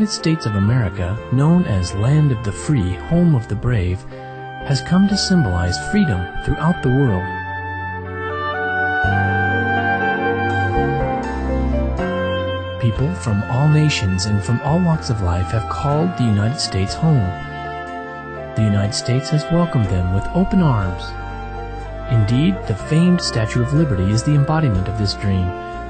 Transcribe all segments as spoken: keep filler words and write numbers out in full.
United States of America, known as Land of the Free, Home of the Brave, has come to symbolize freedom throughout the world. People from all nations and from all walks of life have called the United States home. The United States has welcomed them with open arms. Indeed, the famed Statue of Liberty is the embodiment of this dream.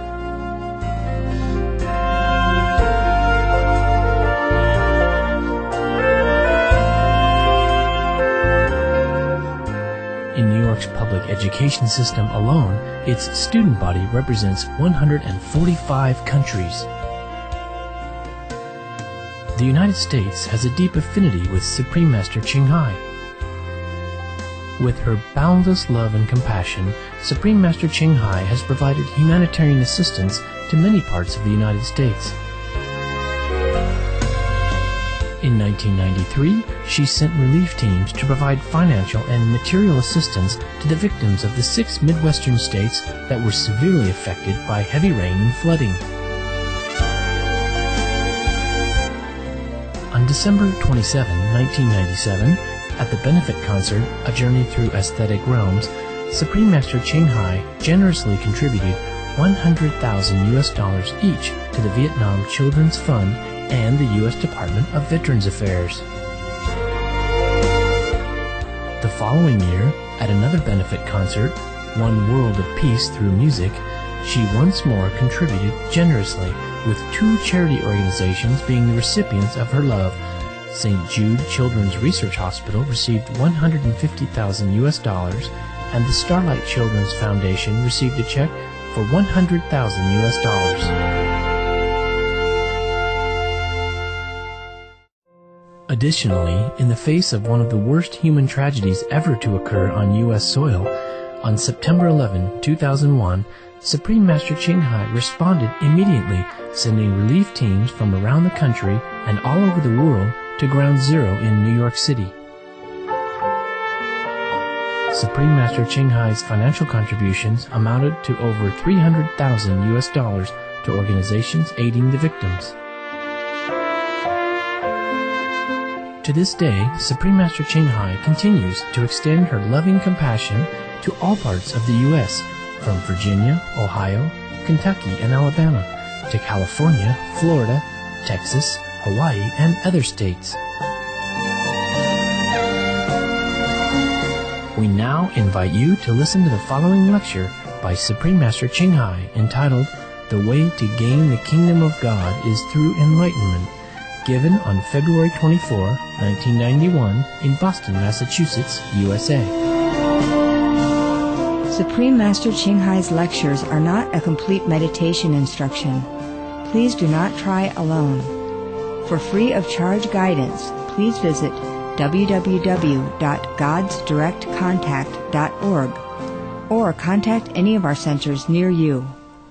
In New York's public education system alone, its student body represents one hundred forty-five countries. The United States has a deep affinity with Supreme Master Ching Hai. With her boundless love and compassion, Supreme Master Ching Hai has provided humanitarian assistance to many parts of the United States. In nineteen ninety-three, she sent relief teams to provide financial and material assistance to the victims of the six Midwestern states that were severely affected by heavy rain and flooding. On December twenty-seventh, nineteen ninety-seven, at the benefit concert, A Journey Through Aesthetic Realms, Supreme Master Ching Hai generously contributed one hundred thousand U S dollars each to the Vietnam Children's Fund and the U S Department of Veterans Affairs. The following year, at another benefit concert, One World of Peace Through Music, she once more contributed generously, with two charity organizations being the recipients of her love. Saint Jude Children's Research Hospital received one hundred fifty thousand U S dollars, and the Starlight Children's Foundation received a check for one hundred thousand U S dollars. Additionally, in the face of one of the worst human tragedies ever to occur on U S soil, on September eleventh, two thousand one, Supreme Master Ching Hai responded immediately, sending relief teams from around the country and all over the world to Ground Zero in New York City. Supreme Master Ching Hai's financial contributions amounted to over three hundred thousand U S dollars to organizations aiding the victims. To this day, Supreme Master Ching Hai continues to extend her loving compassion to all parts of the U S, from Virginia, Ohio, Kentucky, and Alabama, to California, Florida, Texas, Hawaii, and other states. We now invite you to listen to the following lecture by Supreme Master Ching Hai entitled The Way to Gain the Kingdom of God is Through Enlightenment, given on February twenty-fourth, nineteen ninety-one in Boston, Massachusetts, U S A. Supreme Master Ching Hai's lectures are not a complete meditation instruction. Please do not try alone. For free of charge guidance, please visit w w w dot gods direct contact dot org or contact any of our centers near you.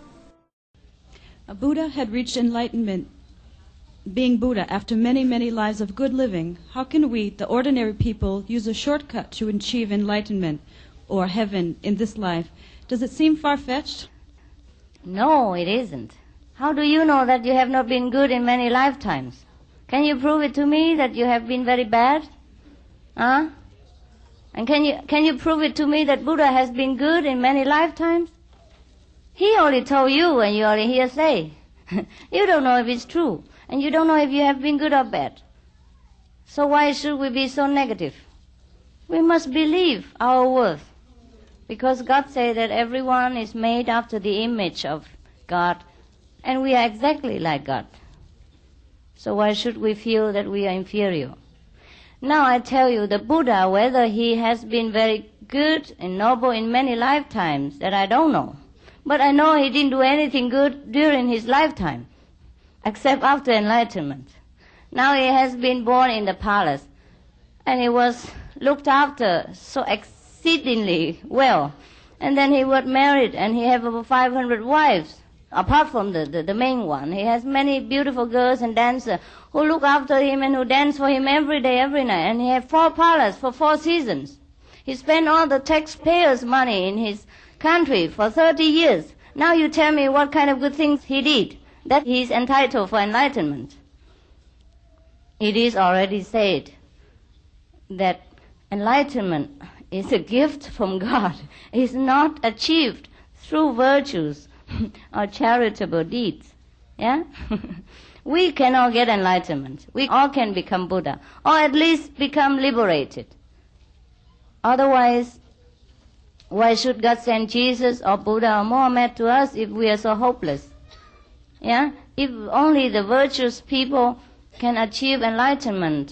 A Buddha had reached enlightenment. Being Buddha, after many, many lives of good living, how can we, the ordinary people, use a shortcut to achieve enlightenment or heaven in this life? Does it seem far-fetched? No, it isn't. How do you know that you have not been good in many lifetimes? Can you prove it to me that you have been very bad? Huh? And can you, can you prove it to me that Buddha has been good in many lifetimes? He only told you and you only hear say. You don't know if it's true. And you don't know if you have been good or bad. So why should we be so negative? We must believe our worth. Because God said that everyone is made after the image of God. And we are exactly like God. So why should we feel that we are inferior? Now I tell you, the Buddha, whether he has been very good and noble in many lifetimes, that I don't know. But I know he didn't do anything good during his lifetime, except after enlightenment. Now he has been born in the palace, and he was looked after so exceedingly well. And then he was married, and he had over five hundred wives, apart from the, the, the main one. He has many beautiful girls and dancers who look after him and who dance for him every day, every night. And he had four palaces for four seasons. He spent all the taxpayers' money in his country for thirty years. Now you tell me what kind of good things he did, that he is entitled for enlightenment. it is already said that enlightenment is a gift from God. It is not achieved through virtues or charitable deeds. Yeah? We cannot get enlightenment. We all can become Buddha, or at least become liberated. Otherwise, why should God send Jesus or Buddha or Mohammed to us if we are so hopeless? Yeah? If only the virtuous people can achieve enlightenment,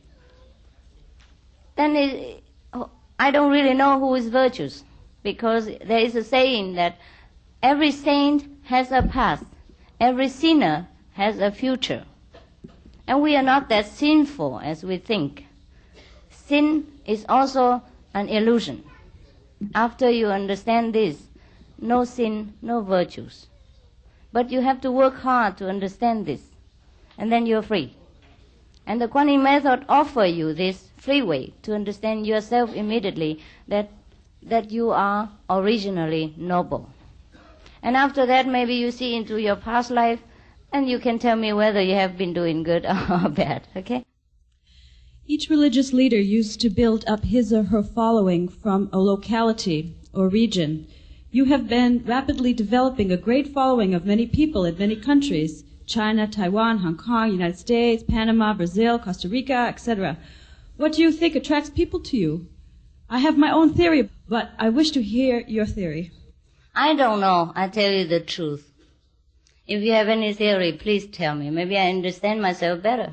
then it, I don't really know who is virtuous, because there is a saying that every saint has a past, every sinner has a future. And we are not that sinful as we think. Sin is also an illusion. After you understand this, no sin, no virtues. But you have to work hard to understand this, and then you're free. And the Kuan Yin method offers you this free way to understand yourself immediately, that that you are originally noble. And after that, maybe you see into your past life, and you can tell me whether you have been doing good or bad, okay? Each religious leader used to build up his or her following from a locality or region. You have been rapidly developing a great following of many people in many countries: China, Taiwan, Hong Kong, United States, Panama, Brazil, Costa Rica, et cetera. What do you think attracts people to you? I have my own theory, but I wish to hear your theory. I don't know. I tell you the truth. If you have any theory, please tell me. Maybe I understand myself better.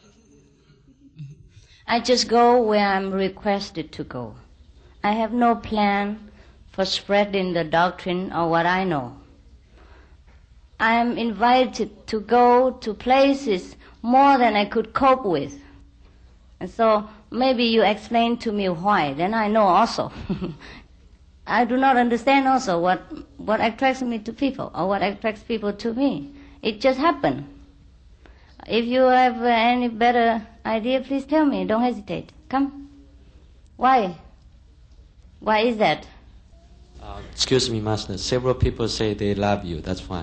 I just go where I'm requested to go. I have no plan for spreading the doctrine or what I know. I am invited to go to places more than I could cope with. And so maybe you explain to me why, then I know also. I do not understand also what, what attracts me to people or what attracts people to me. It just happened. If you have any better idea, please tell me. Don't hesitate. Come. Why? Why is that? Uh, excuse me, Master. Several people say they love you. That's why.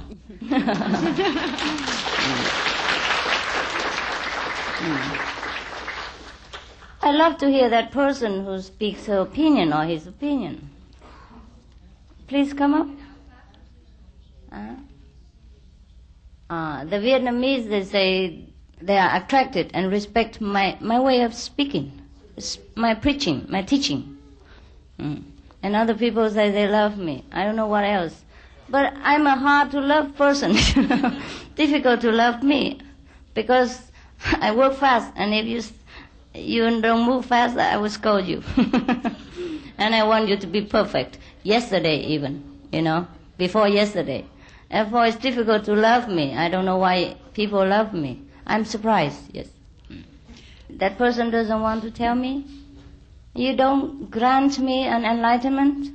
I love to hear that person who speaks her opinion or his opinion. Please come up. Uh, uh, the Vietnamese, they say they are attracted and respect my, my way of speaking, my preaching, my teaching. Mm. And other people say they love me. I don't know what else. But I'm a hard-to-love person. Difficult to love me, because I work fast, and if you you don't move fast, I will scold you. And I want you to be perfect. Yesterday even, you know, before yesterday. Therefore, it's difficult to love me. I don't know why people love me. I'm surprised, yes. That person doesn't want to tell me. You don't grant me an enlightenment?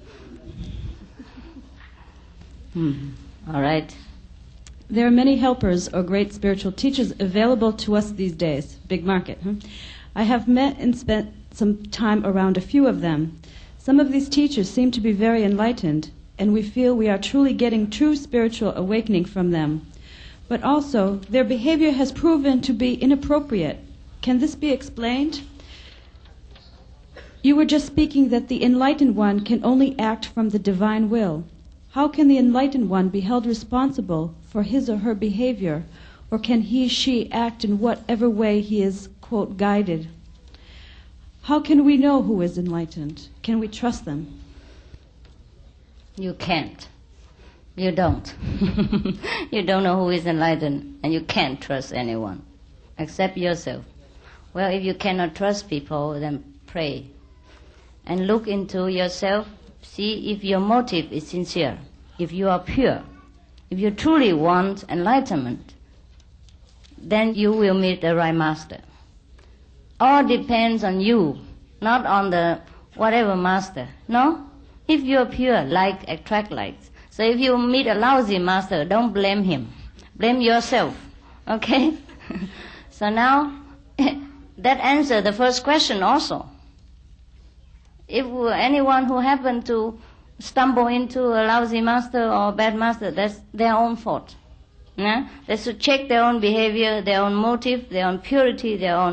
Hmm. All right. There are many helpers or great spiritual teachers available to us these days. Big market, huh? I have met and spent some time around a few of them. Some of these teachers seem to be very enlightened, and we feel we are truly getting true spiritual awakening from them. But also, their behavior has proven to be inappropriate. Can this be explained? You were just speaking that the enlightened one can only act from the divine will. How can the enlightened one be held responsible for his or her behavior, or can he, she act in whatever way he is, quote, guided? How can we know who is enlightened? Can we trust them? You can't. You don't. You don't know who is enlightened, and you can't trust anyone, except yourself. Well, if you cannot trust people, then pray. And look into yourself, see if your motive is sincere, if you are pure, if you truly want enlightenment, then you will meet the right master. All depends on you, not on the whatever master. No? If you are pure, like attract likes. So if you meet a lousy master, don't blame him. Blame yourself. Okay? So now, that answers the first question also. If anyone who happened to stumble into a lousy master or a bad master, that's their own fault. Yeah? They should check their own behavior, their own motive, their own purity, their own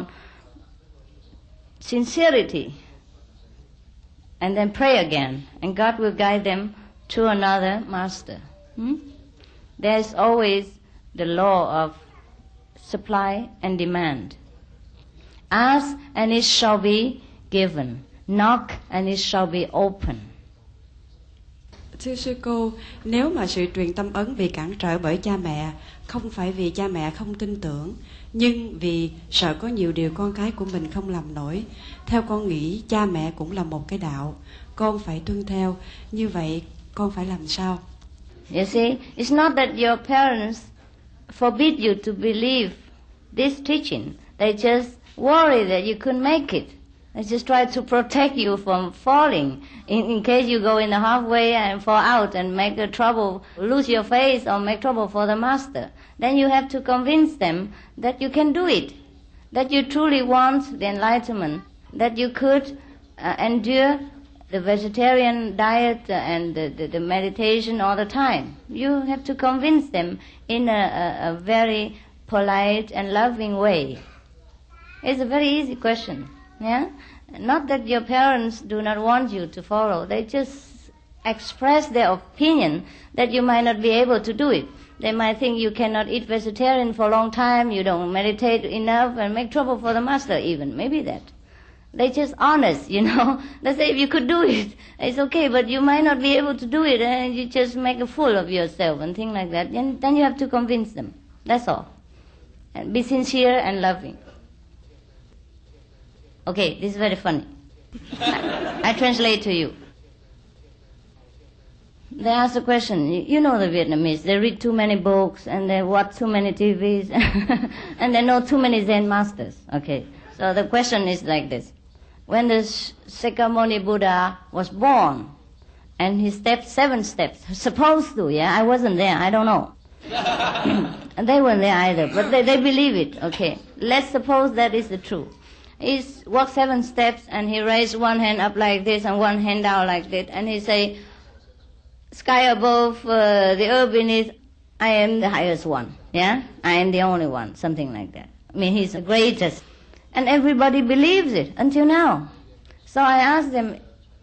sincerity, and then pray again, and God will guide them to another master. Hmm? There is always the law of supply and demand. Ask and it shall be given. Knock and it shall be open. Thưa sư cô, nếu mà sự truyền tâm ấn bị cản trở bởi cha mẹ, không phải vì cha mẹ không tin tưởng, nhưng vì sợ có nhiều điều con cái của mình không làm nổi, theo con nghĩ cha mẹ cũng là một cái đạo, con phải tuân theo, như vậy con phải làm sao? You see, it's not that your parents forbid you to believe this teaching. They just worry that you couldn't make it. They just try to protect you from falling in, in case you go in the halfway and fall out and make a trouble, lose your faith or make trouble for the master. Then you have to convince them that you can do it, that you truly want the enlightenment, that you could uh, endure the vegetarian diet and the, the, the meditation all the time. You have to convince them in a, a, a very polite and loving way. It's a very easy question. Yeah? Not that your parents do not want you to follow. They just express their opinion that you might not be able to do it. They might think you cannot eat vegetarian for a long time, you don't meditate enough, and make trouble for the master even. Maybe that. They're just honest, you know. They say if you could do it, it's okay, but you might not be able to do it, and you just make a fool of yourself and things like that. And then you have to convince them. That's all. And be sincere and loving. Okay, this is very funny. I, I translate to you. They ask a question. You know the Vietnamese. They read too many books and they watch too many T Vs and they know too many Zen masters. Okay, so the question is like this. When the Shakyamuni Buddha was born and he stepped seven steps, supposed to, yeah, I wasn't there, I don't know. And they weren't there either, but they, they believe it. Okay, let's suppose that is the truth. He walked seven steps and he raised one hand up like this and one hand down like that, and he say, sky above, uh, the earth beneath, I am the highest one, yeah? I am the only one, something like that. I mean, he's the greatest. And everybody believes it until now. So I asked them,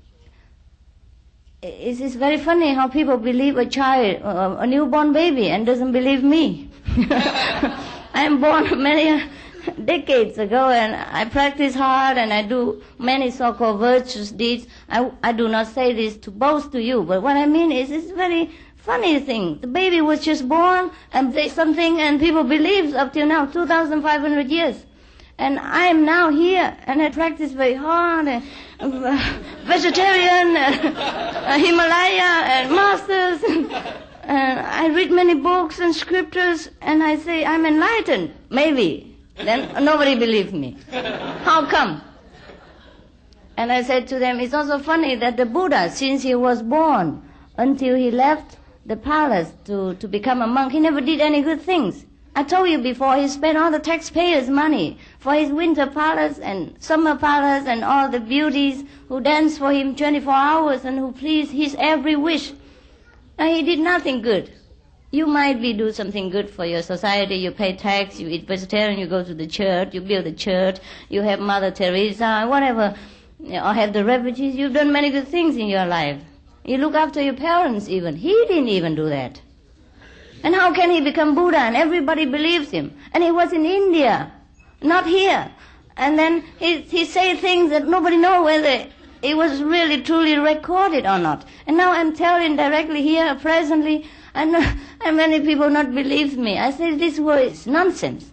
it's, it's very funny how people believe a child, uh, a newborn baby, and doesn't believe me. I am born many decades ago, and I practice hard, and I do many so-called virtuous deeds. I, I do not say this to boast to you, but what I mean is it's a very funny thing. The baby was just born and say something, and people believe up till now, two thousand five hundred years. And I am now here, and I practice very hard, and, uh, vegetarian, uh, Himalaya, and masters, and, and I read many books and scriptures, and I say I'm enlightened, maybe. Then nobody believes me. How come? And I said to them, it's also funny that the Buddha, since he was born until he left the palace to, to become a monk, he never did any good things. I told you before, he spent all the taxpayers' money for his winter palace and summer palace and all the beauties who danced for him twenty-four hours and who pleased his every wish. And he did nothing good. You might be do something good for your society. You pay tax, you eat vegetarian, you go to the church, you build a church, you have Mother Teresa, whatever, or have the refugees. You've done many good things in your life. You look after your parents even. He didn't even do that. And how can he become Buddha? And everybody believes him. And he was in India, not here. And then he he say things that nobody knows whether it was really truly recorded or not. And now I'm telling directly here, presently, and, and many people not believe me. I say this word is nonsense.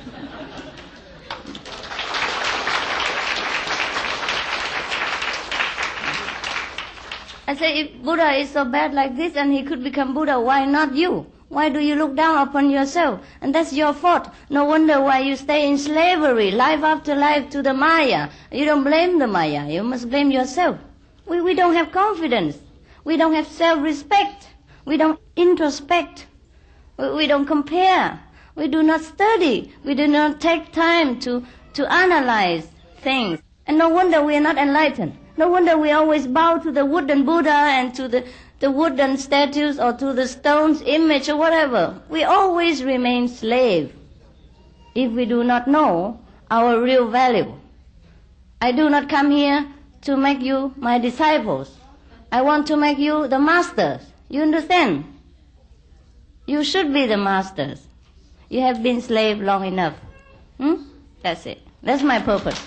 I say, if Buddha is so bad like this and he could become Buddha, why not you? Why do you look down upon yourself? And that's your fault. No wonder why you stay in slavery, life after life, to the Maya. You don't blame the Maya. You must blame yourself. We, we don't have confidence. We don't have self-respect. We don't introspect. We, we don't compare. We do not study. We do not take time to, to analyze things. And no wonder we are not enlightened. No wonder we always bow to the wooden Buddha and to the the wooden statues or to the stone's image or whatever. We always remain slave if we do not know our real value. I do not come here to make you my disciples. I want to make you the masters. You understand? You should be the masters. You have been slave long enough. Hmm? That's it. That's my purpose.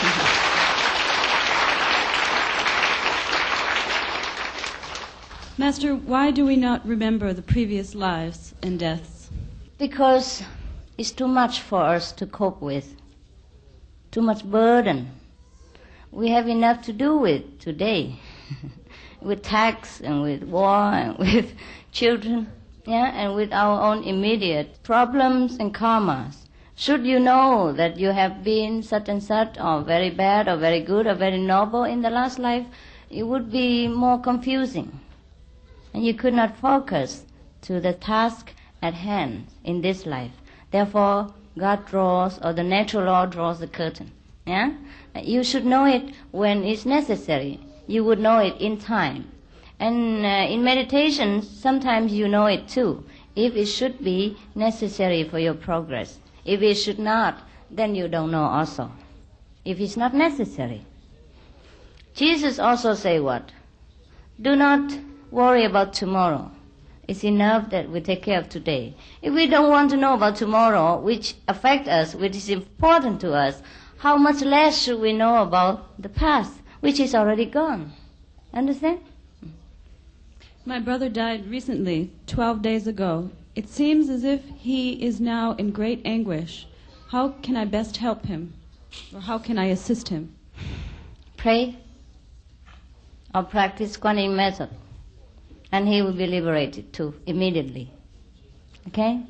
Master, why do we not remember the previous lives and deaths? Because it's too much for us to cope with. Too much burden. We have enough to do with today. With tax and with war and with children, yeah, and with our own immediate problems and karmas. Should you know that you have been such and such, or very bad, or very good, or very noble in the last life, it would be more confusing. And you could not focus to the task at hand in this life. Therefore, God draws, or the natural law draws the curtain. Yeah? You should know it when it's necessary. You would know it in time. And uh, in meditation, sometimes you know it too, if it should be necessary for your progress. If it should not, then you don't know also. If it's not necessary. Jesus also say what? Do not worry about tomorrow. It's enough that we take care of today. If we don't want to know about tomorrow, which affect us, which is important to us, how much less should we know about the past, which is already gone? Understand? My brother died recently, twelve days ago. It seems as if he is now in great anguish. How can I best help him? Or how can I assist him? Pray or practice Kuan Yin method, and he will be liberated too, immediately. Okay?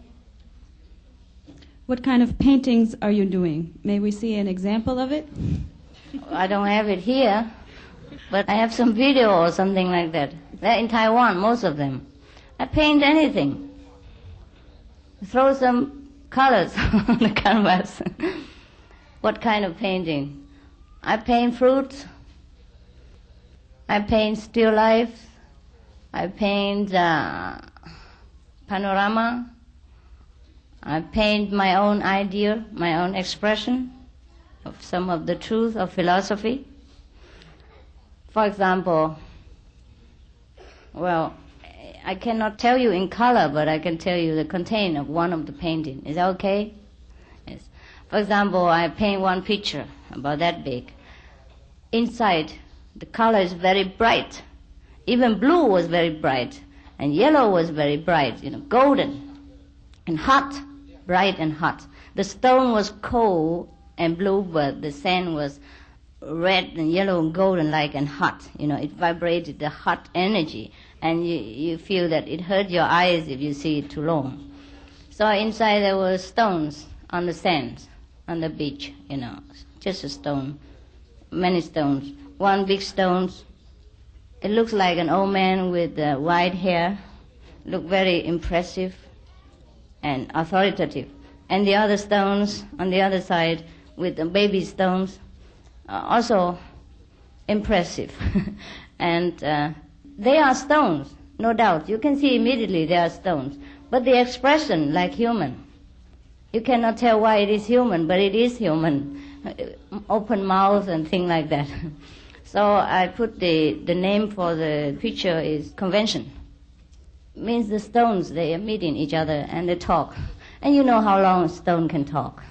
What kind of paintings are you doing? May we see an example of it? I don't have it here, but I have some video or something like that. They're in Taiwan, most of them. I paint anything. Throw some colors on the canvas. What kind of painting? I paint fruits. I paint still life. I paint uh, panorama. I paint my own idea, my own expression of some of the truth of philosophy. For example, well, I cannot tell you in color, but I can tell you the content of one of the painting. Is that okay? Yes. For example, I paint one picture about that big. Inside, the color is very bright. Even blue was very bright, and yellow was very bright, you know, golden and hot, bright and hot. The stone was cold and blue, but the sand was red and yellow and golden like and hot. You know, it vibrated the hot energy, and you, you feel that it hurt your eyes if you see it too long. So inside there were stones on the sand, on the beach, you know, just a stone, many stones. One big stone, it looks like an old man with uh, white hair, look very impressive and authoritative. And the other stones on the other side with the baby stones, uh, also impressive. And uh, they are stones, no doubt. You can see immediately they are stones. But the expression, like human. You cannot tell why it is human, but it is human. Open mouth and things like that. So I put the, the name for the picture is convention. It means the stones, they are meeting each other and they talk. And you know how long a stone can talk.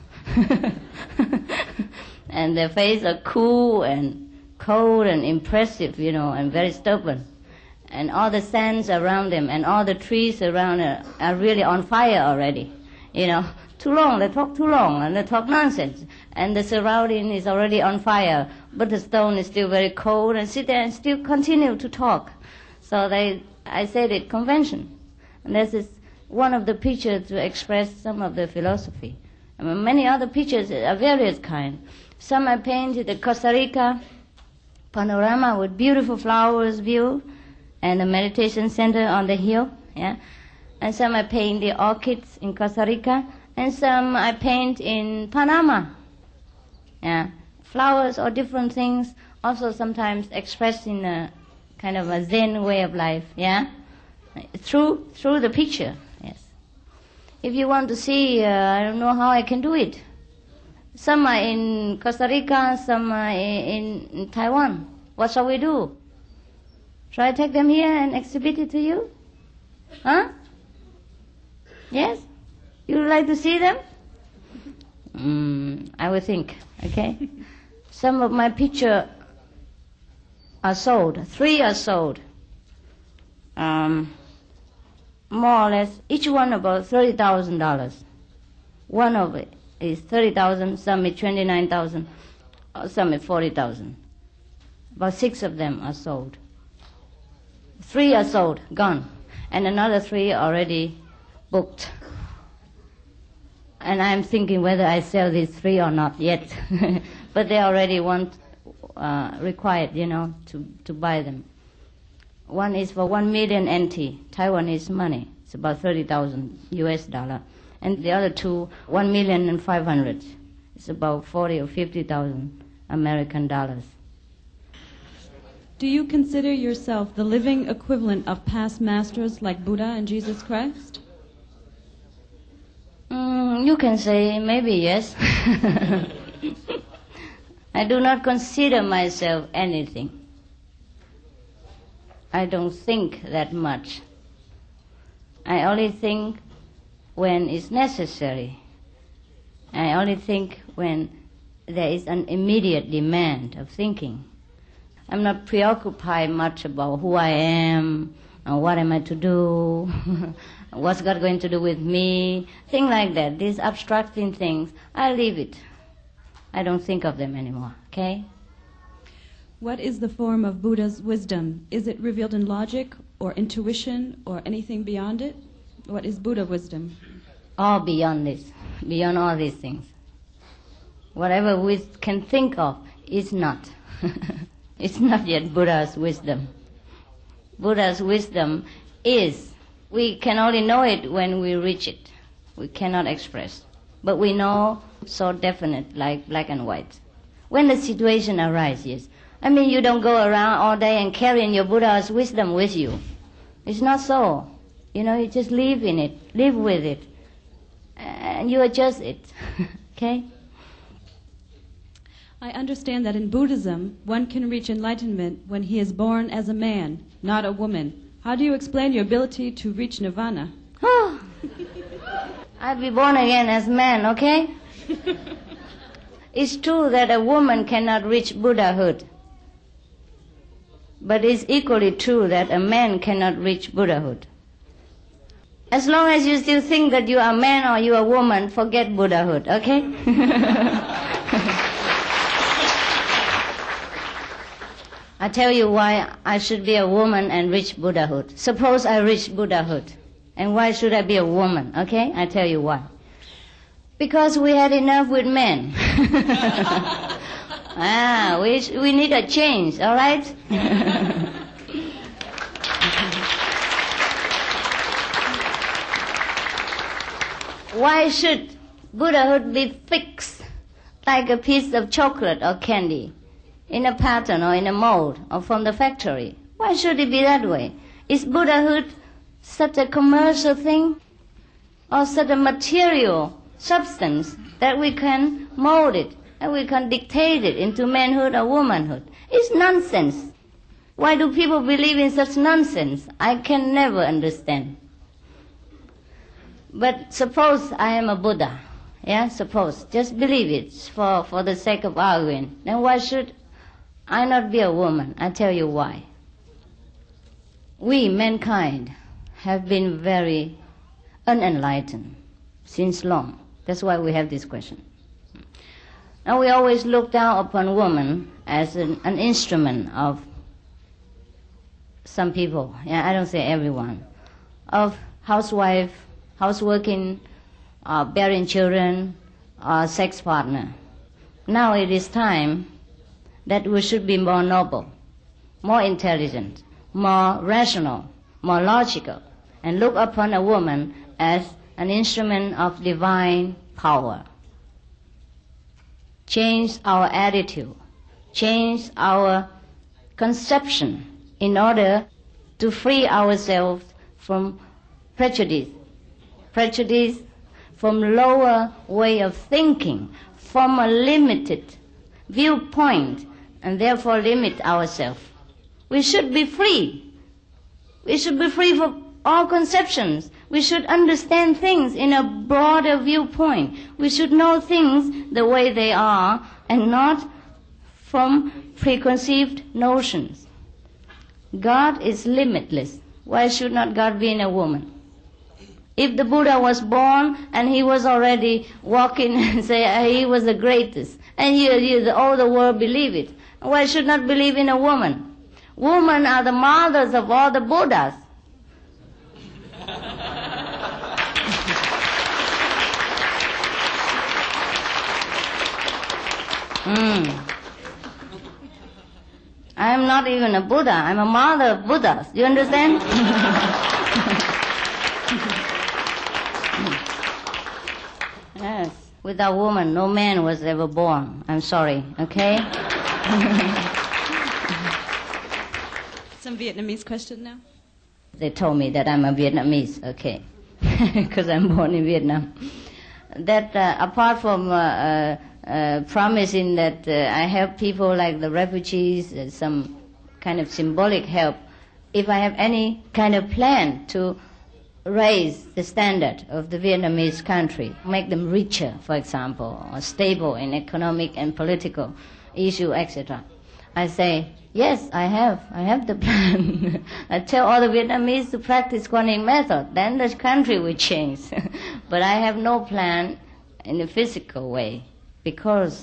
And their faces are cool and cold and impressive, you know, and very stubborn. And all the sands around them and all the trees around are, are really on fire already. You know, too long, they talk too long and they talk nonsense. And the surrounding is already on fire, but the stone is still very cold and sit there and still continue to talk. So they, I said it, convention. And this is one of the pictures to express some of the philosophy. I mean, many other pictures are various kind. Some I painted the Costa Rica panorama with beautiful flowers view and a meditation center on the hill, yeah. And some I paint the orchids in Costa Rica, and some I paint in Panama, yeah. Flowers or different things, also sometimes expressed in uh, kind of a Zen way of life, yeah? Through through the picture, yes. If you want to see, uh, I don't know how I can do it. Some are in Costa Rica, some are in, in Taiwan. What shall we do? Shall I take them here and exhibit it to you? Huh? Yes? You would like to see them? Mm, I will think, okay? Some of my pictures are sold. Three are sold. Um, more or less, each one about thirty thousand dollars. One of it is thirty thousand, some is twenty-nine thousand, some is forty thousand. About six of them are sold. Three are sold, gone. And another three already booked. And I'm thinking whether I sell these three or not yet. But they already want, uh, required, you know, to, to buy them. One is for one million N T, Taiwanese money. It's about thirty thousand U S dollar. And the other two, one million and five hundred. It's about forty or fifty thousand American dollars. Do you consider yourself the living equivalent of past masters like Buddha and Jesus Christ? Mm, you can say maybe yes. I do not consider myself anything. I don't think that much. I only think when it's necessary. I only think when there is an immediate demand of thinking. I'm not preoccupied much about who I am, and what am I to do, what's God going to do with me, things like that. These abstracting things, I leave it. I don't think of them anymore, okay? What is the form of Buddha's wisdom? Is it revealed in logic or intuition or anything beyond it? What is Buddha wisdom? All beyond this, beyond all these things. Whatever we can think of is not. It's not yet Buddha's wisdom. Buddha's wisdom is, we can only know it when we reach it. We cannot express. But we know so definite, like black and white. When the situation arises, I mean, you don't go around all day and carrying your Buddha's wisdom with you. It's not so. You know, you just live in it, live with it, and you adjust it, okay? I understand that in Buddhism, one can reach enlightenment when he is born as a man, not a woman. How do you explain your ability to reach nirvana? Oh, I'll be born again as man, okay? It's true that a woman cannot reach Buddhahood. But it's equally true that a man cannot reach Buddhahood. As long as you still think that you are a man or you are a woman, forget Buddhahood, okay? I tell you why I should be a woman and reach Buddhahood. Suppose I reach Buddhahood. And why should I be a woman, okay? I tell you why. Because we had enough with men. ah, we, we need a change, all right? Why should Buddhahood be fixed like a piece of chocolate or candy in a pattern or in a mold or from the factory? Why should it be that way? Is Buddhahood such a commercial thing or such a material substance that we can mold it and we can dictate it into manhood or womanhood? It's nonsense. Why do people believe in such nonsense? I can never understand. But suppose I am a Buddha, yeah, suppose, just believe it for, for the sake of arguing. Then why should I not be a woman? I tell you why. We, mankind, have been very unenlightened since long. That's why we have this question. And we always look down upon woman as an, an instrument of some people, yeah, I don't say everyone, of housewife, houseworking, uh, bearing children, or sex partner. Now it is time that we should be more noble, more intelligent, more rational, more logical, and look upon a woman as an instrument of divine power. Change our attitude, change our conception in order to free ourselves from prejudice. Prejudice from lower way of thinking, from a limited viewpoint, and therefore limit ourselves. We should be free. We should be free from all conceptions. We should understand things in a broader viewpoint. We should know things the way they are and not from preconceived notions. God is limitless. Why should not God be in a woman? If the Buddha was born and he was already walking and say he was the greatest, and you, you, the, all the world believe it, why should not believe in a woman? Women are the mothers of all the Buddhas. Mm. I am not even a Buddha. I'm a mother of Buddhas. You understand? Yes. Without woman, no man was ever born. I'm sorry, okay? Some Vietnamese question now. They told me that I'm a Vietnamese, okay, because I'm born in Vietnam. That uh, apart from uh, uh, uh, promising that uh, I help people like the refugees, uh, some kind of symbolic help, if I have any kind of plan to raise the standard of the Vietnamese country, make them richer, for example, or stable in economic and political issue, et cetera, I say, yes, I have. I have the plan. I tell all the Vietnamese to practice Kuan Yin method. Then the country will change. But I have no plan in a physical way because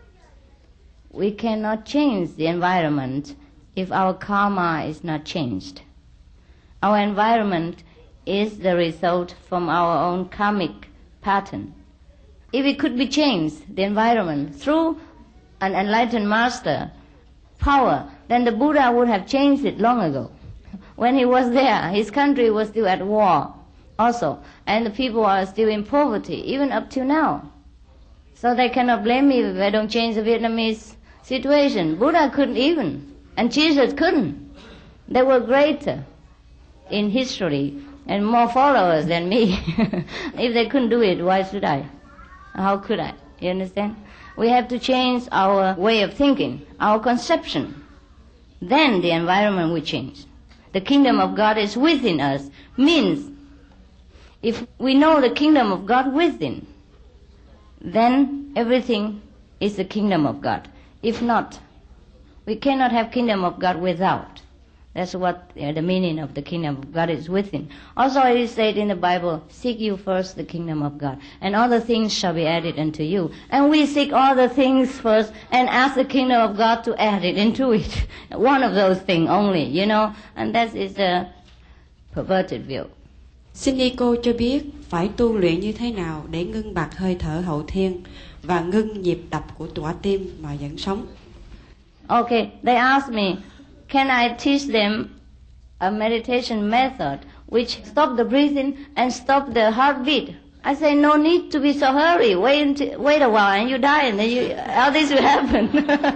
we cannot change the environment if our karma is not changed. Our environment is the result from our own karmic pattern. If it could be changed, the environment, through an enlightened master power, then the Buddha would have changed it long ago. When he was there, his country was still at war also, and the people are still in poverty, even up till now. So they cannot blame me if I don't change the Vietnamese situation. Buddha couldn't even, and Jesus couldn't. They were greater in history and more followers than me. If they couldn't do it, why should I? How could I? You understand? We have to change our way of thinking, our conception. Then the environment will change. The kingdom of God is within us. Means, if we know the kingdom of God within, then everything is the kingdom of God. If not, we cannot have kingdom of God without. That's what uh, the meaning of the kingdom of God is within. Also it is said in the Bible, seek you first the kingdom of God, and all the things shall be added unto you. And we seek all the things first and ask the kingdom of God to add it into it. One of those things only, you know, and that is a perverted view. Xin y cô cho biết phải tu luyện như thế nào để ngưng bặt hơi thở hậu thiên và ngưng nhịp đập của tỏa tim mà vẫn sống. Okay, they asked me, can I teach them a meditation method which stop the breathing and stop the heartbeat? I say, no need to be so hurry. Wait until, wait a while and you die and then you, all this will happen.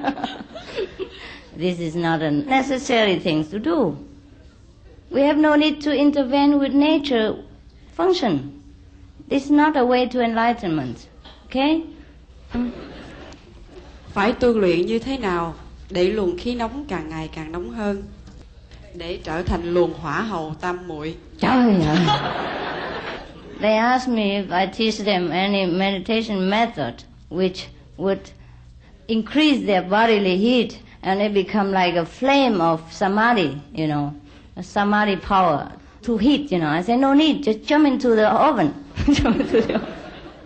This is not a necessary thing to do. We have no need to intervene with nature function. This is not a way to enlightenment. Okay? Mm. Phải tu luyện như thế nào để luồng khí nóng càng ngày càng nóng hơn, để trở thành luồng hỏa hầu tam muội. Trời ơi! They asked me if I teach them any meditation method which would increase their bodily heat and it become like a flame of samadhi, you know, a samadhi power to heat, you know. I say, no need, just jump into the oven. Jump into the oven.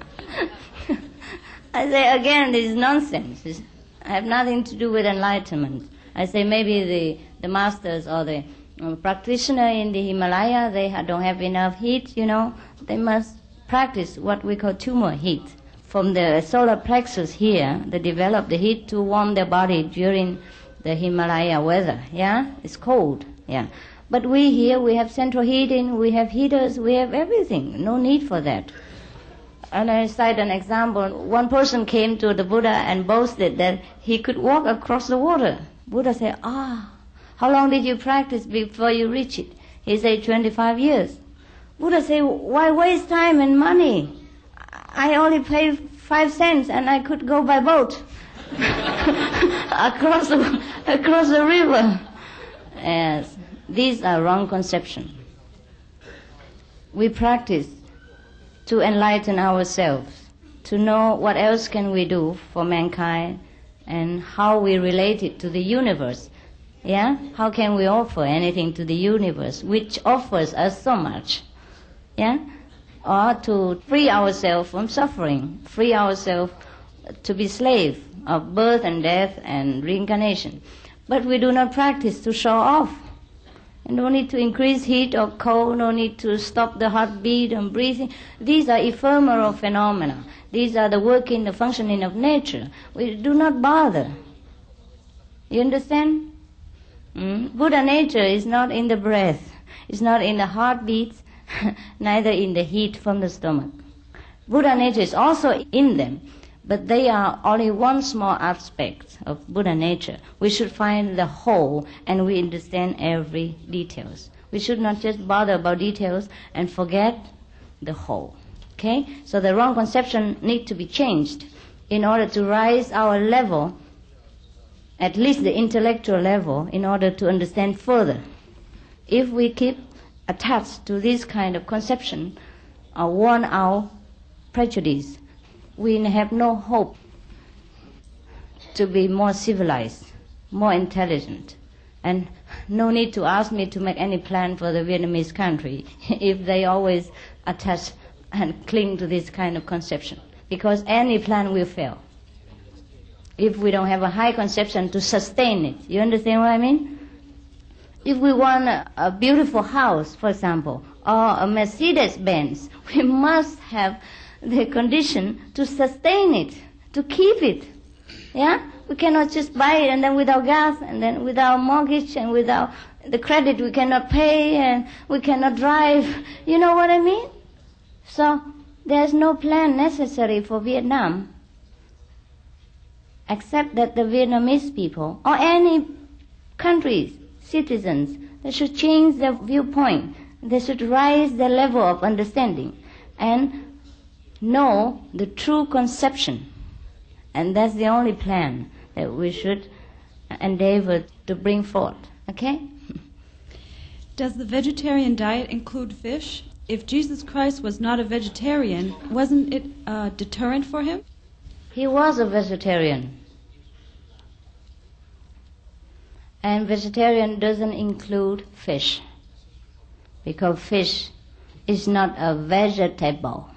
I say, again, this is nonsense. It's, I have nothing to do with enlightenment. I say maybe the, the masters or the uh, practitioner in the Himalaya, they ha- don't have enough heat, you know. They must practice what we call tumor heat. From the solar plexus here, they develop the heat to warm their body during the Himalaya weather, yeah? It's cold, yeah. But we here, we have central heating, we have heaters, we have everything. No need for that. And I cite an example. One person came to the Buddha and boasted that he could walk across the water. Buddha said, ah, How long did you practice before you reach it? He said, twenty-five years. Buddha said, why waste time and money? I only pay five cents and I could go by boat across the, across the river. Yes, these are wrong conceptions. We practice to enlighten ourselves, to know what else can we do for mankind and how we relate it to the universe. Yeah? How can we offer anything to the universe which offers us so much? Yeah? Or to free ourselves from suffering, free ourselves to be slave of birth and death and reincarnation. But we do not practice to show off. And no need to increase heat or cold, no need to stop the heartbeat and breathing. These are ephemeral phenomena. These are the working, the functioning of nature. We do not bother. You understand? Mm? Buddha nature is not in the breath, it's not in the heartbeats, neither in the heat from the stomach. Buddha nature is also in them, but they are only one small aspect of Buddha nature. We should find the whole and we understand every details. We should not just bother about details and forget the whole. Okay? So the wrong conception need to be changed in order to rise our level, at least the intellectual level, in order to understand further. If we keep attached to this kind of conception or worn out prejudice, we have no hope to be more civilized, more intelligent. And no need to ask me to make any plan for the Vietnamese country if they always attach and cling to this kind of conception, because any plan will fail if we don't have a high conception to sustain it. You understand what I mean? If we want a, a beautiful house, for example, or a Mercedes-Benz, we must have the condition to sustain it, to keep it. Yeah? We cannot just buy it and then without gas and then without mortgage and without the credit we cannot pay and we cannot drive. You know what I mean? So there's no plan necessary for Vietnam except that the Vietnamese people or any country's citizens, they should change their viewpoint. They should raise their level of understanding and know the true conception. And that's the only plan that we should endeavor to bring forth. Okay? Does the vegetarian diet include fish? If Jesus Christ was not a vegetarian, wasn't it a deterrent for him? He was a vegetarian. And vegetarian doesn't include fish, because fish is not a vegetable.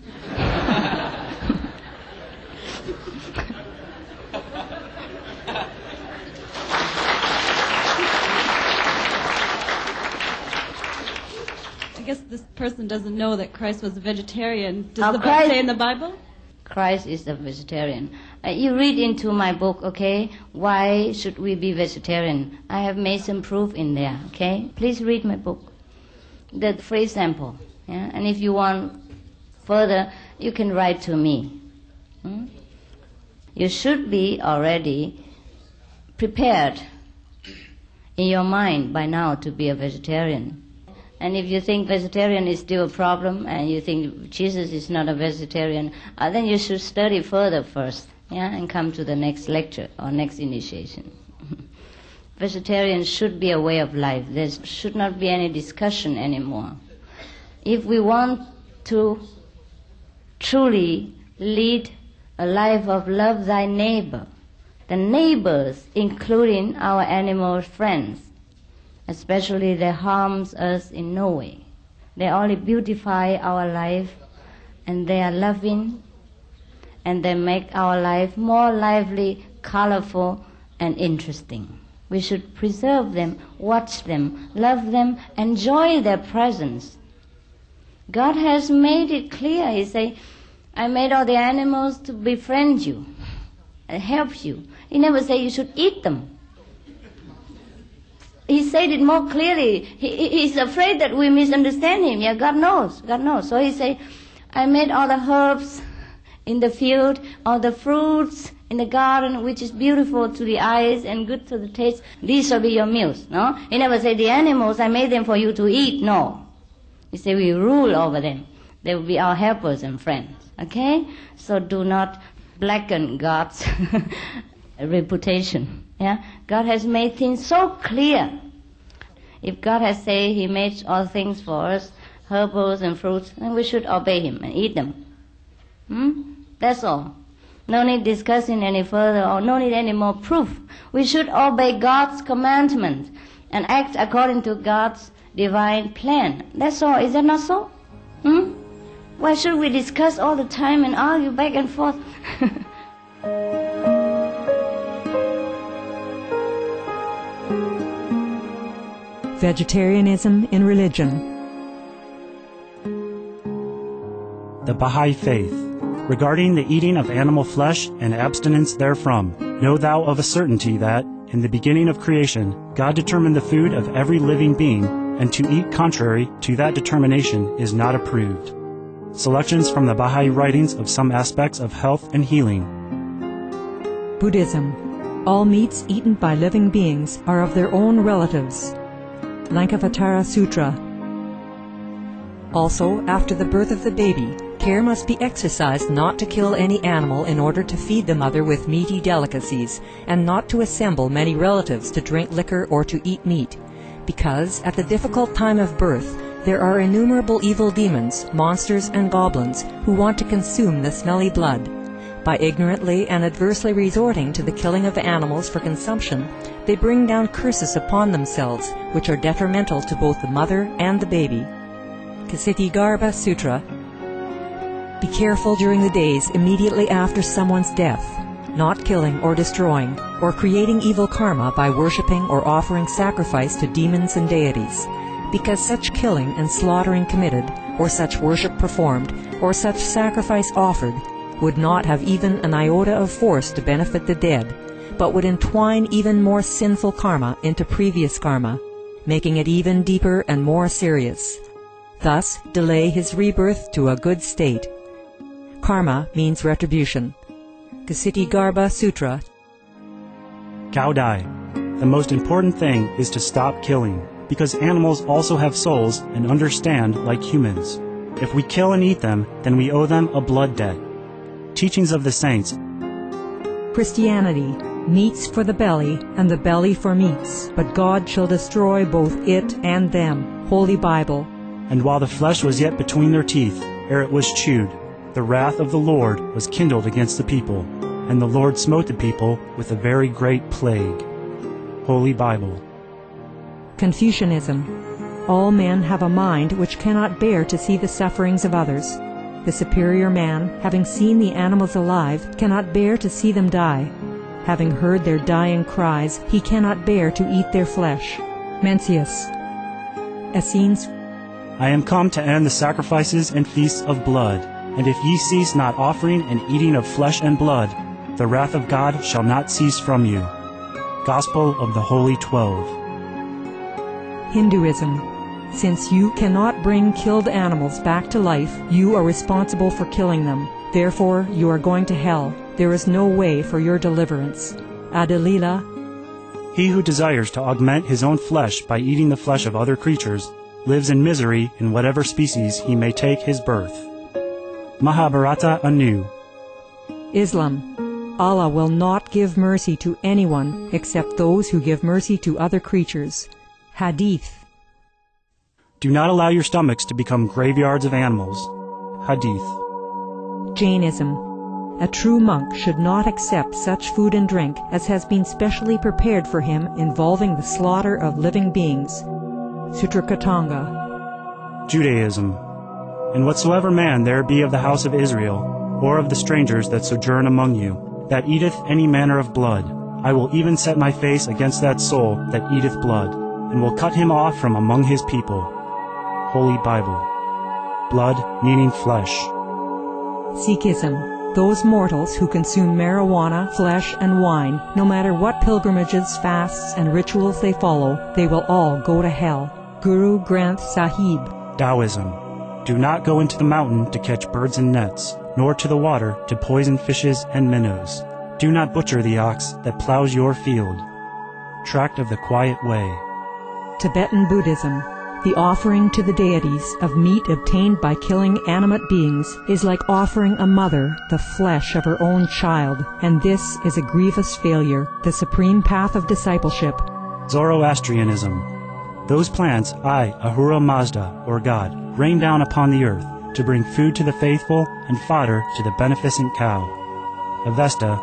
I guess this person doesn't know that Christ was a vegetarian. Does Oh, the Christ- Bible say in the Bible? Christ is a vegetarian. Uh, you read into my book, okay? Why should we be vegetarian? I have made some proof in there, okay? Please read my book. The free sample. Yeah? And if you want further, you can write to me. Hmm? You should be already prepared in your mind by now to be a vegetarian. And if you think vegetarian is still a problem and you think Jesus is not a vegetarian, uh, then you should study further first, yeah, and come to the next lecture or next initiation. Vegetarian should be a way of life. There should not be any discussion anymore. If we want to truly lead a life of love thy neighbor, the neighbors, including our animal friends, especially they harms us in no way. They only beautify our life and they are loving and they make our life more lively, colorful and interesting. We should preserve them, watch them, love them, enjoy their presence. God has made it clear. He say, I made all the animals to befriend you and help you. He never say you should eat them. He said it more clearly. He, he's afraid that we misunderstand him. Yeah, God knows. God knows. So he say, I made all the herbs in the field, all the fruits in the garden which is beautiful to the eyes and good to the taste. These shall be your meals, no? He never said the animals, I made them for you to eat, no. He said we rule over them. They will be our helpers and friends, okay? So do not blacken God's reputation, yeah? God has made things so clear. If God has said He made all things for us, herbals and fruits, then we should obey Him and eat them. Hmm? That's all. No need discussing any further, or no need any more proof. We should obey God's commandments and act according to God's divine plan. That's all. Is that not so? Hmm? Why should we discuss all the time and argue back and forth? Vegetarianism in religion. The Baha'i Faith. Regarding the eating of animal flesh and abstinence therefrom, know thou of a certainty that, in the beginning of creation, God determined the food of every living being, and to eat contrary to that determination is not approved. Selections from the Baha'i writings of some aspects of health and healing. Buddhism. All meats eaten by living beings are of their own relatives. Lankavatara Sutra. Also, after the birth of the baby, care must be exercised not to kill any animal in order to feed the mother with meaty delicacies, and not to assemble many relatives to drink liquor or to eat meat, because at the difficult time of birth there are innumerable evil demons, monsters, and goblins who want to consume the smelly blood. By ignorantly and adversely resorting to the killing of animals for consumption, they bring down curses upon themselves, which are detrimental to both the mother and the baby. Ksitigarbha Sutra. Be careful during the days immediately after someone's death, not killing or destroying, or creating evil karma by worshipping or offering sacrifice to demons and deities, because such killing and slaughtering committed, or such worship performed, or such sacrifice offered, would not have even an iota of force to benefit the dead, but would entwine even more sinful karma into previous karma, making it even deeper and more serious. Thus, delay his rebirth to a good state. Karma means retribution. Ksitigarbha Sutra. Cao Dai. The most important thing is to stop killing, because animals also have souls and understand like humans. If we kill and eat them, then we owe them a blood debt. Teachings of the Saints. Christianity. Meats for the belly, and the belly for meats, but God shall destroy both it and them. Holy Bible. And while the flesh was yet between their teeth, ere it was chewed, the wrath of the Lord was kindled against the people, and the Lord smote the people with a very great plague. Holy Bible. Confucianism. All men have a mind which cannot bear to see the sufferings of others. The superior man, having seen the animals alive, cannot bear to see them die. Having heard their dying cries, he cannot bear to eat their flesh. Mencius. Essenes. I am come to end the sacrifices and feasts of blood, and if ye cease not offering and eating of flesh and blood, the wrath of God shall not cease from you. Gospel of the Holy Twelve. Hinduism. Since you cannot bring killed animals back to life, you are responsible for killing them. Therefore, you are going to hell. There is no way for your deliverance. Adalila. He who desires to augment his own flesh by eating the flesh of other creatures lives in misery in whatever species he may take his birth. Mahabharata anew. Islam. Allah will not give mercy to anyone except those who give mercy to other creatures. Hadith. Do not allow your stomachs to become graveyards of animals. Hadith. Jainism. A true monk should not accept such food and drink as has been specially prepared for him involving the slaughter of living beings. Sutrakatanga. Judaism. And whatsoever man there be of the house of Israel, or of the strangers that sojourn among you, that eateth any manner of blood, I will even set my face against that soul that eateth blood, and will cut him off from among his people. Holy Bible. Blood meaning flesh. Sikhism. Those mortals who consume marijuana, flesh, and wine, no matter what pilgrimages, fasts, and rituals they follow, they will all go to hell. Guru Granth Sahib. Taoism. Do not go into the mountain to catch birds and nets, nor to the water to poison fishes and minnows. do not butcher the ox that plows your field. Tract of the Quiet Way. Tibetan Buddhism. The offering to the deities of meat obtained by killing animate beings is like offering a mother the flesh of her own child, and this is a grievous failure, the supreme path of discipleship. Zoroastrianism. Those plants I, Ahura Mazda, or God, rain down upon the earth to bring food to the faithful and fodder to the beneficent cow. Avesta.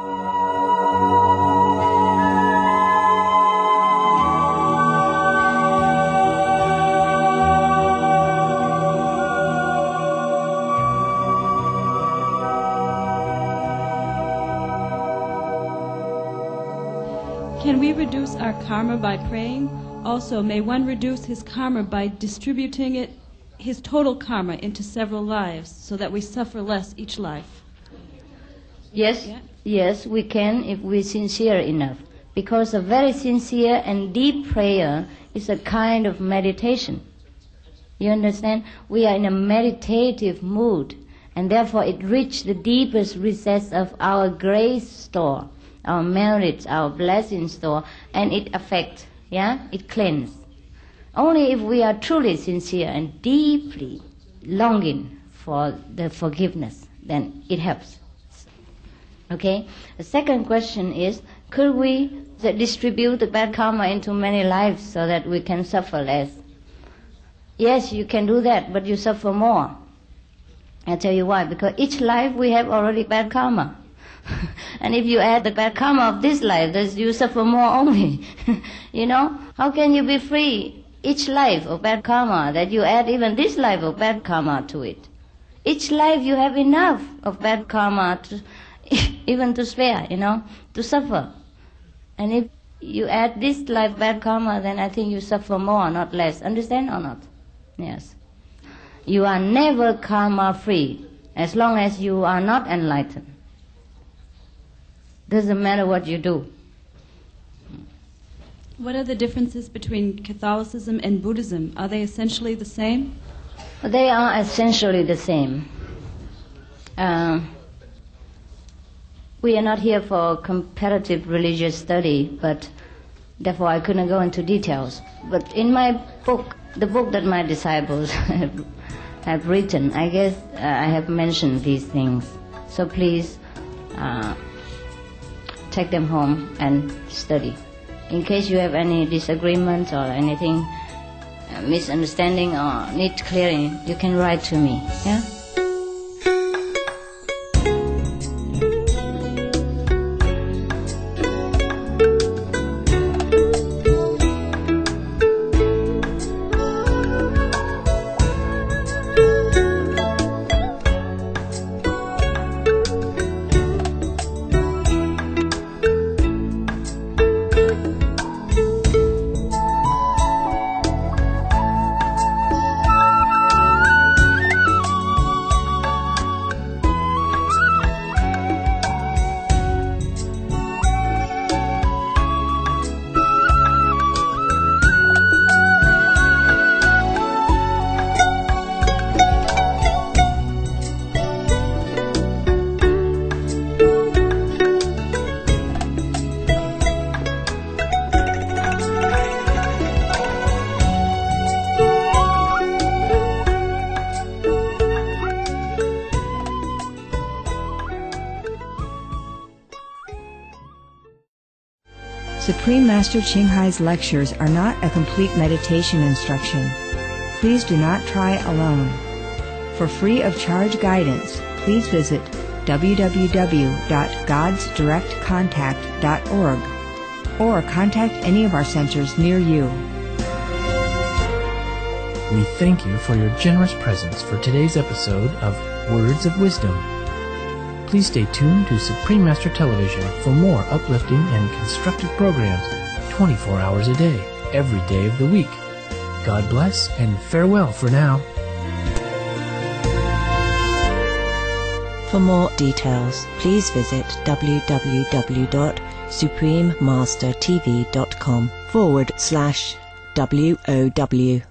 Can we reduce our karma by praying? Also, may one reduce his karma by distributing it, his total karma, into several lives, so that we suffer less each life? Yes, Yeah. yes, we can if we're sincere enough. Because a very sincere and deep prayer is a kind of meditation. You understand? We are in a meditative mood, and therefore it reaches the deepest recess of our grace store, our merits, our blessing store, and it affects, yeah? It cleanses. Only if we are truly sincere and deeply longing for the forgiveness, then it helps. Okay? The second question is, could we distribute the bad karma into many lives so that we can suffer less? Yes, you can do that, but you suffer more. I'll tell you why. Because each life we have already bad karma. And if you add the bad karma of this life, then you suffer more only. You know? How can you be free? Each life of bad karma, that you add even this life of bad karma to it. Each life you have enough of bad karma to even to spare, you know, to suffer. And if you add this life bad karma, then I think you suffer more, not less. Understand or not? Yes. You are never karma free as long as you are not enlightened. Doesn't matter what you do. What are the differences between Catholicism and Buddhism? Are they essentially the same? They are essentially the same. Uh, we are not here for comparative religious study, but therefore I couldn't go into details. But in my book, the book that my disciples have, have written, I guess uh, I have mentioned these things. So please uh, take them home and study. In case you have any disagreements or anything, uh, misunderstanding or need clearing, you can write to me. Yeah? Supreme Master Ching Hai's lectures are not a complete meditation instruction. Please do not try alone. For free of charge guidance, please visit w w w dot gods direct contact dot org or contact any of our centers near you. We thank you for your generous presence for today's episode of Words of Wisdom. Please stay tuned to Supreme Master Television for more uplifting and constructive programs twenty-four hours a day, every day of the week. God bless and farewell for now. For more details, please visit w w w dot supreme master t v dot com forward slash W O W.